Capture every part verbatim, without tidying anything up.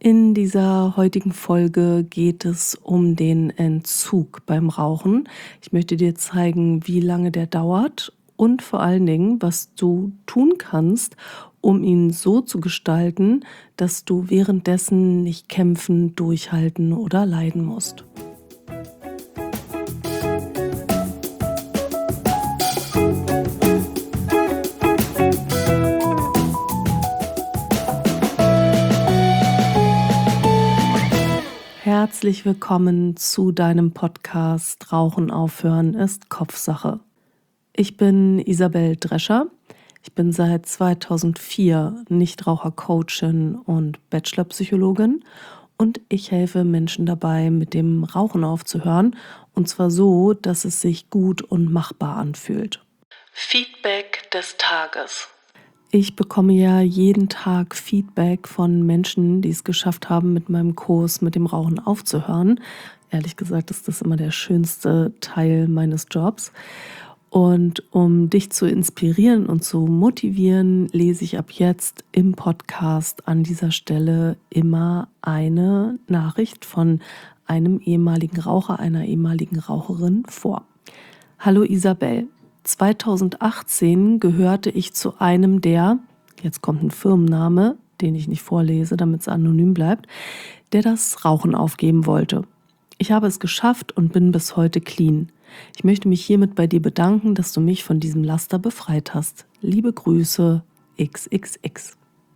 In dieser heutigen Folge geht es um den Entzug beim Rauchen. Ich möchte dir zeigen, wie lange der dauert und vor allen Dingen, was du tun kannst, um ihn so zu gestalten, dass du währenddessen nicht kämpfen, durchhalten oder leiden musst. Herzlich willkommen zu deinem Podcast Rauchen aufhören ist Kopfsache. Ich bin Isabel Drescher. Ich bin seit zweitausendvier Nichtraucher-Coachin und Bachelorpsychologin und ich helfe Menschen dabei, mit dem Rauchen aufzuhören, und zwar so, dass es sich gut und machbar anfühlt. Feedback des Tages. Ich bekomme ja jeden Tag Feedback von Menschen, die es geschafft haben, mit meinem Kurs mit dem Rauchen aufzuhören. Ehrlich gesagt ist das immer der schönste Teil meines Jobs. Und um dich zu inspirieren und zu motivieren, lese ich ab jetzt im Podcast an dieser Stelle immer eine Nachricht von einem ehemaligen Raucher, einer ehemaligen Raucherin vor. Hallo Isabel. zweitausendachtzehn gehörte ich zu einem der, jetzt kommt ein Firmenname, den ich nicht vorlese, damit es anonym bleibt, der das Rauchen aufgeben wollte. Ich habe es geschafft und bin bis heute clean. Ich möchte mich hiermit bei dir bedanken, dass du mich von diesem Laster befreit hast. Liebe Grüße, X X X.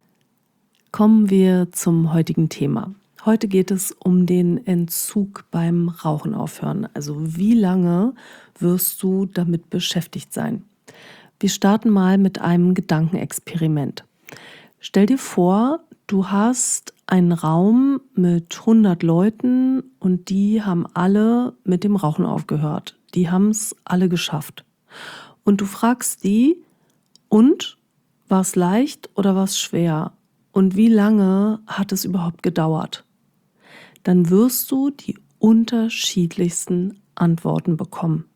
Kommen wir zum heutigen Thema. Heute geht es um den Entzug beim Rauchen aufhören. Also wie lange wirst du damit beschäftigt sein? Wir starten mal mit einem Gedankenexperiment. Stell dir vor, du hast einen Raum mit hundert Leuten und die haben alle mit dem Rauchen aufgehört. Die haben es alle geschafft. Und du fragst die, und war es leicht oder war es schwer? Und wie lange hat es überhaupt gedauert? Dann wirst du die unterschiedlichsten Antworten bekommen.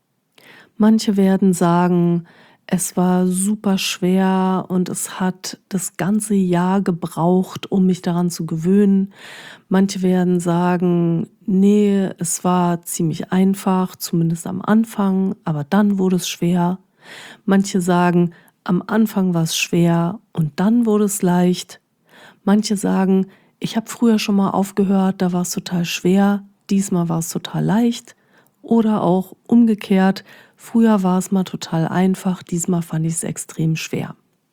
Manche werden sagen, es war super schwer und es hat das ganze Jahr gebraucht, um mich daran zu gewöhnen. Manche werden sagen, nee, es war ziemlich einfach, zumindest am Anfang, aber dann wurde es schwer. Manche sagen, am Anfang war es schwer und dann wurde es leicht. Manche sagen, ich habe früher schon mal aufgehört, da war es total schwer, diesmal war es total leicht. Oder auch umgekehrt, früher war es mal total einfach, diesmal fand ich es extrem schwer.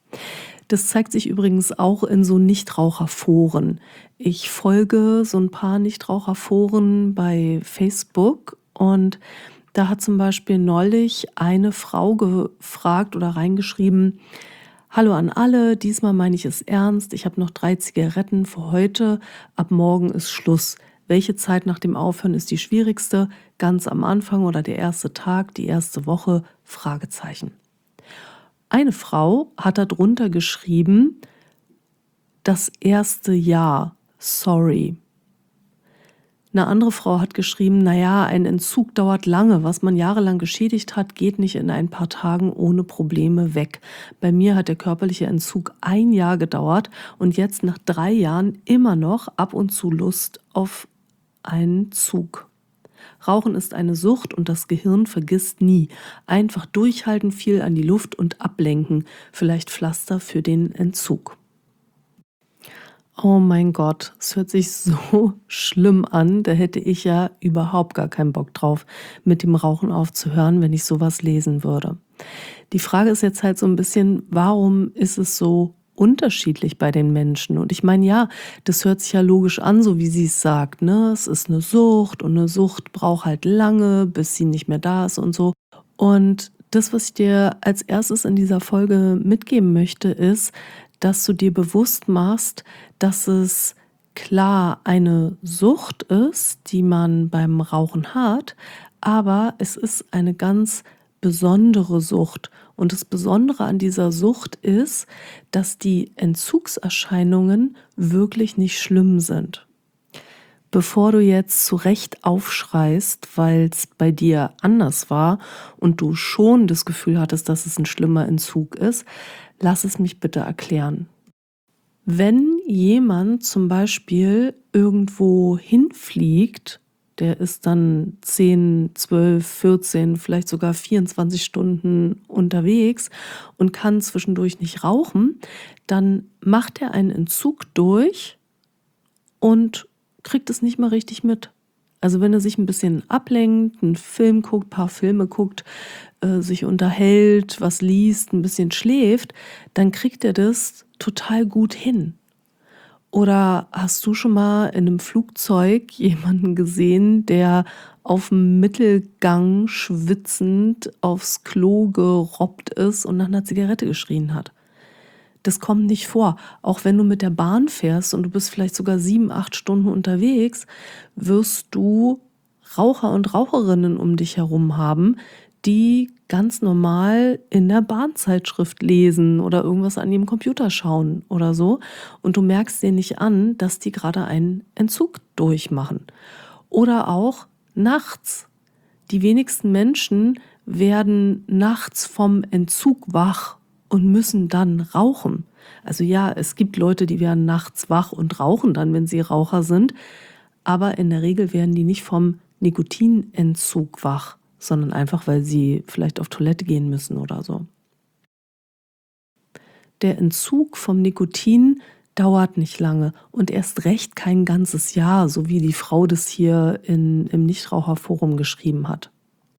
Das zeigt sich übrigens auch in so Nichtraucherforen. Ich folge so ein paar Nichtraucherforen bei Facebook und da hat zum Beispiel neulich eine Frau gefragt oder reingeschrieben: Hallo an alle, diesmal meine ich es ernst, ich habe noch drei Zigaretten für heute, ab morgen ist Schluss. Welche Zeit nach dem Aufhören ist die schwierigste? Ganz am Anfang oder der erste Tag, die erste Woche? Fragezeichen. Eine Frau hat darunter geschrieben, das erste Jahr, sorry. Eine andere Frau hat geschrieben, naja, ein Entzug dauert lange. Was man jahrelang geschädigt hat, geht nicht in ein paar Tagen ohne Probleme weg. Bei mir hat der körperliche Entzug ein Jahr gedauert und jetzt nach drei Jahren immer noch ab und zu Lust auf einen Zug. Rauchen ist eine Sucht und das Gehirn vergisst nie. Einfach durchhalten, viel an die Luft und ablenken. Vielleicht Pflaster für den Entzug. Oh mein Gott, es hört sich so schlimm an, da hätte ich ja überhaupt gar keinen Bock drauf, mit dem Rauchen aufzuhören, wenn ich sowas lesen würde. Die Frage ist jetzt halt so ein bisschen, warum ist es so unterschiedlich bei den Menschen? Und ich meine, ja, das hört sich ja logisch an, so wie sie es sagt, ne? Es ist eine Sucht und eine Sucht braucht halt lange, bis sie nicht mehr da ist und so. Und das, was ich dir als erstes in dieser Folge mitgeben möchte, ist, dass du dir bewusst machst, dass es klar eine Sucht ist, die man beim Rauchen hat, aber es ist eine ganz besondere Sucht. Und das Besondere an dieser Sucht ist, dass die Entzugserscheinungen wirklich nicht schlimm sind. Bevor du jetzt zu Recht aufschreist, weil es bei dir anders war und du schon das Gefühl hattest, dass es ein schlimmer Entzug ist, lass es mich bitte erklären. Wenn jemand zum Beispiel irgendwo hinfliegt, der ist dann zehn, zwölf, vierzehn, vielleicht sogar vierundzwanzig Stunden unterwegs und kann zwischendurch nicht rauchen, dann macht er einen Entzug durch und kriegt es nicht mal richtig mit. Also wenn er sich ein bisschen ablenkt, einen Film guckt, ein paar Filme guckt, äh, sich unterhält, was liest, ein bisschen schläft, dann kriegt er das total gut hin. Oder hast du schon mal in einem Flugzeug jemanden gesehen, der auf dem Mittelgang schwitzend aufs Klo gerobbt ist und nach einer Zigarette geschrien hat? Das kommt nicht vor. Auch wenn du mit der Bahn fährst und du bist vielleicht sogar sieben, acht Stunden unterwegs, wirst du Raucher und Raucherinnen um dich herum haben, die ganz normal in der Bahnzeitschrift lesen oder irgendwas an ihrem Computer schauen oder so. Und du merkst denen nicht an, dass die gerade einen Entzug durchmachen. Oder auch nachts. Die wenigsten Menschen werden nachts vom Entzug wach und müssen dann rauchen. Also ja, es gibt Leute, die werden nachts wach und rauchen dann, wenn sie Raucher sind, aber in der Regel werden die nicht vom Nikotinentzug wach, sondern einfach, weil sie vielleicht auf Toilette gehen müssen oder so. Der Entzug vom Nikotin dauert nicht lange und erst recht kein ganzes Jahr, so wie die Frau das hier in, im Nichtraucherforum geschrieben hat.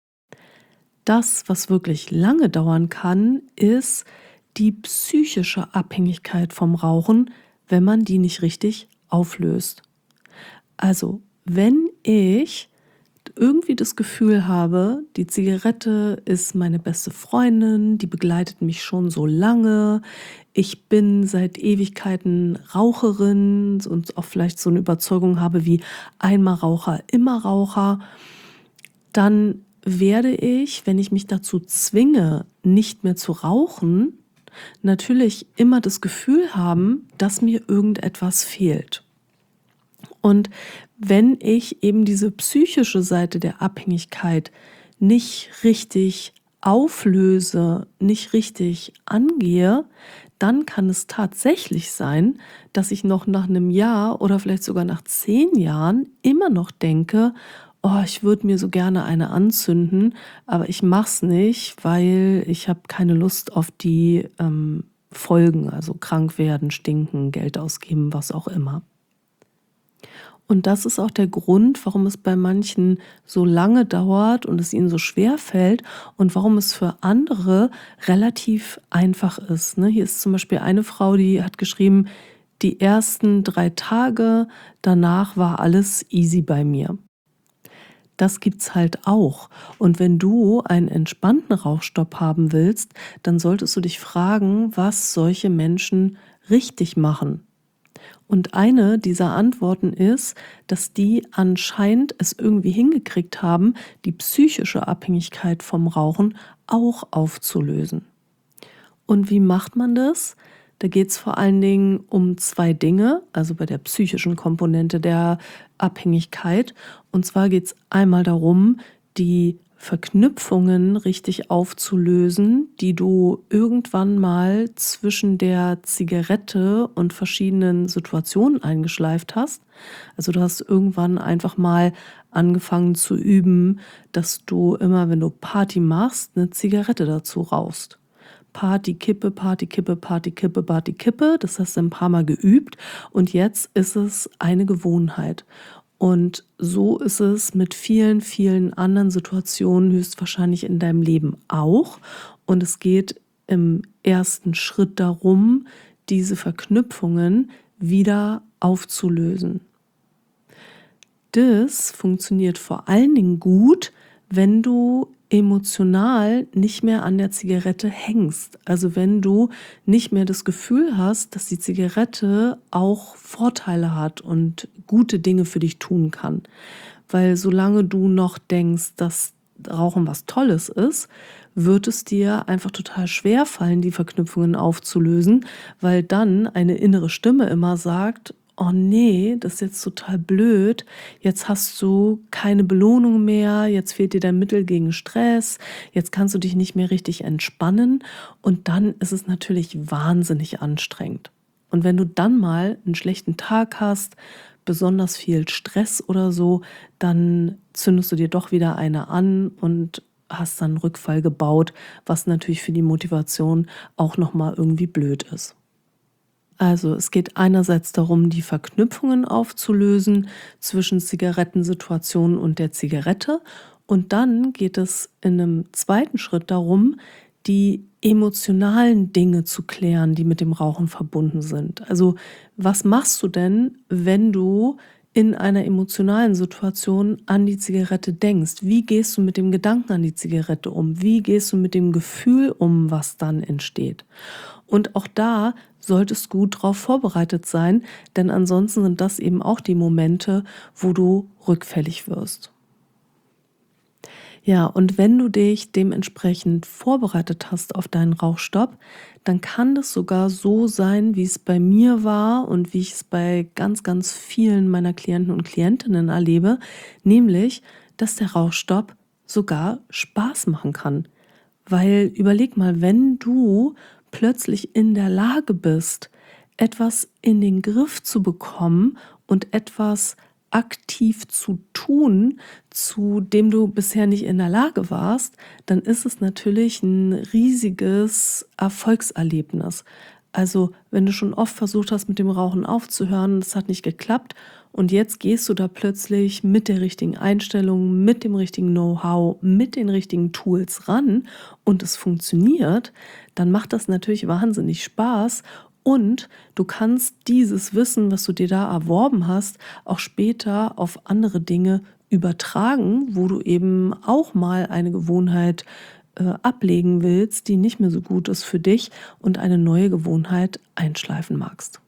Das, was wirklich lange dauern kann, ist die psychische Abhängigkeit vom Rauchen, wenn man die nicht richtig auflöst. Also, wenn ich irgendwie das Gefühl habe, die Zigarette ist meine beste Freundin, die begleitet mich schon so lange, ich bin seit Ewigkeiten Raucherin und auch vielleicht so eine Überzeugung habe wie einmal Raucher, immer Raucher, dann werde ich, wenn ich mich dazu zwinge, nicht mehr zu rauchen, natürlich immer das Gefühl haben, dass mir irgendetwas fehlt. Und wenn ich eben diese psychische Seite der Abhängigkeit nicht richtig auflöse, nicht richtig angehe, dann kann es tatsächlich sein, dass ich noch nach einem Jahr oder vielleicht sogar nach zehn Jahren immer noch denke, oh, ich würde mir so gerne eine anzünden, aber ich mache es nicht, weil ich habe keine Lust auf die ähm, Folgen, also krank werden, stinken, Geld ausgeben, was auch immer. Und das ist auch der Grund, warum es bei manchen so lange dauert und es ihnen so schwer fällt und warum es für andere relativ einfach ist. Ne? Hier ist zum Beispiel eine Frau, die hat geschrieben, die ersten drei Tage, danach war alles easy bei mir. Das gibt's halt auch. Und wenn du einen entspannten Rauchstopp haben willst, dann solltest du dich fragen, was solche Menschen richtig machen. Und eine dieser Antworten ist, dass die anscheinend es irgendwie hingekriegt haben, die psychische Abhängigkeit vom Rauchen auch aufzulösen. Und wie macht man das? Da geht es vor allen Dingen um zwei Dinge, also bei der psychischen Komponente der Abhängigkeit. Und zwar geht es einmal darum, die Verknüpfungen richtig aufzulösen, die du irgendwann mal zwischen der Zigarette und verschiedenen Situationen eingeschleift hast. Also du hast irgendwann einfach mal angefangen zu üben, dass du immer, wenn du Party machst, eine Zigarette dazu rauchst. Party, Kippe, Party, Kippe, Party, Kippe, Party, Kippe. Das hast du ein paar Mal geübt und jetzt ist es eine Gewohnheit. Und so ist es mit vielen, vielen anderen Situationen höchstwahrscheinlich in deinem Leben auch. Und es geht im ersten Schritt darum, diese Verknüpfungen wieder aufzulösen. Das funktioniert vor allen Dingen gut, wenn du emotional nicht mehr an der Zigarette hängst. Also wenn du nicht mehr das Gefühl hast, dass die Zigarette auch Vorteile hat und gute Dinge für dich tun kann. Weil solange du noch denkst, dass Rauchen was Tolles ist, wird es dir einfach total schwer fallen, die Verknüpfungen aufzulösen, weil dann eine innere Stimme immer sagt, oh nee, das ist jetzt total blöd, jetzt hast du keine Belohnung mehr, jetzt fehlt dir dein Mittel gegen Stress, jetzt kannst du dich nicht mehr richtig entspannen und dann ist es natürlich wahnsinnig anstrengend. Und wenn du dann mal einen schlechten Tag hast, besonders viel Stress oder so, dann zündest du dir doch wieder eine an und hast dann einen Rückfall gebaut, was natürlich für die Motivation auch nochmal irgendwie blöd ist. Also es geht einerseits darum, die Verknüpfungen aufzulösen zwischen Zigarettensituation und der Zigarette. Und dann geht es in einem zweiten Schritt darum, die emotionalen Dinge zu klären, die mit dem Rauchen verbunden sind. Also was machst du denn, wenn du in einer emotionalen Situation an die Zigarette denkst? Wie gehst du mit dem Gedanken an die Zigarette um? Wie gehst du mit dem Gefühl um, was dann entsteht? Und auch da solltest du gut drauf vorbereitet sein, denn ansonsten sind das eben auch die Momente, wo du rückfällig wirst. Ja, und wenn du dich dementsprechend vorbereitet hast auf deinen Rauchstopp, dann kann das sogar so sein, wie es bei mir war und wie ich es bei ganz, ganz vielen meiner Klienten und Klientinnen erlebe, nämlich, dass der Rauchstopp sogar Spaß machen kann. Weil überleg mal, wenn du plötzlich in der Lage bist, etwas in den Griff zu bekommen und etwas aktiv zu tun, zu dem du bisher nicht in der Lage warst, dann ist es natürlich ein riesiges Erfolgserlebnis. Also, wenn du schon oft versucht hast, mit dem Rauchen aufzuhören, das hat nicht geklappt und jetzt gehst du da plötzlich mit der richtigen Einstellung, mit dem richtigen Know-how, mit den richtigen Tools ran und es funktioniert, dann macht das natürlich wahnsinnig Spaß und du kannst dieses Wissen, was du dir da erworben hast, auch später auf andere Dinge übertragen, wo du eben auch mal eine Gewohnheit äh, ablegen willst, die nicht mehr so gut ist für dich und eine neue Gewohnheit einschleifen magst.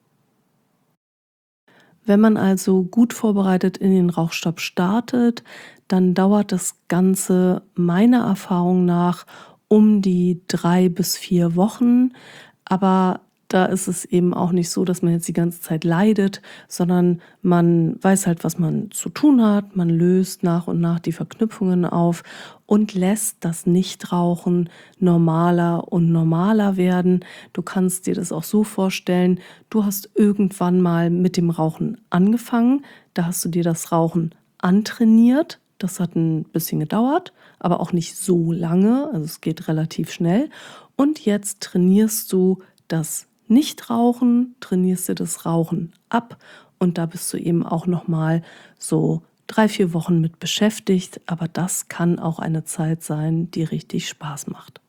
Wenn man also gut vorbereitet in den Rauchstopp startet, dann dauert das Ganze meiner Erfahrung nach um die drei bis vier Wochen. Aber da ist es eben auch nicht so, dass man jetzt die ganze Zeit leidet, sondern man weiß halt, was man zu tun hat. Man löst nach und nach die Verknüpfungen auf und lässt das Nichtrauchen normaler und normaler werden. Du kannst dir das auch so vorstellen, du hast irgendwann mal mit dem Rauchen angefangen, da hast du dir das Rauchen antrainiert. Das hat ein bisschen gedauert, aber auch nicht so lange, also es geht relativ schnell. Und jetzt trainierst du das Nichtrauchen, trainierst du das Rauchen ab und da bist du eben auch nochmal so drei, vier Wochen mit beschäftigt, aber das kann auch eine Zeit sein, die richtig Spaß macht.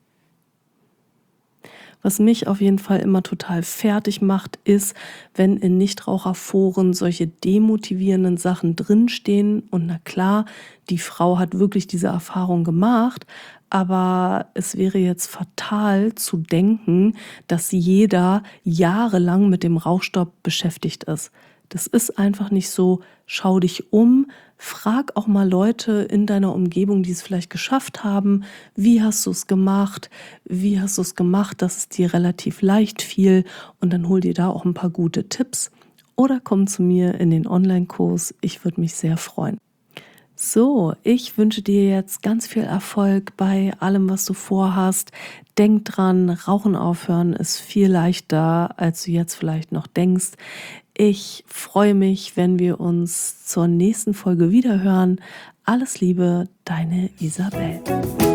Was mich auf jeden Fall immer total fertig macht, ist, wenn in Nichtraucherforen solche demotivierenden Sachen drinstehen. Und na klar, die Frau hat wirklich diese Erfahrung gemacht, aber es wäre jetzt fatal zu denken, dass jeder jahrelang mit dem Rauchstopp beschäftigt ist. Das ist einfach nicht so. Schau dich um, frag auch mal Leute in deiner Umgebung, die es vielleicht geschafft haben. Wie hast du es gemacht? Wie hast du es gemacht, dass es dir relativ leicht fiel? Und dann hol dir da auch ein paar gute Tipps. Oder komm zu mir in den Online-Kurs. Ich würde mich sehr freuen. So, ich wünsche dir jetzt ganz viel Erfolg bei allem, was du vorhast. Denk dran, Rauchen aufhören ist viel leichter, als du jetzt vielleicht noch denkst. Ich freue mich, wenn wir uns zur nächsten Folge wiederhören. Alles Liebe, deine Isabel.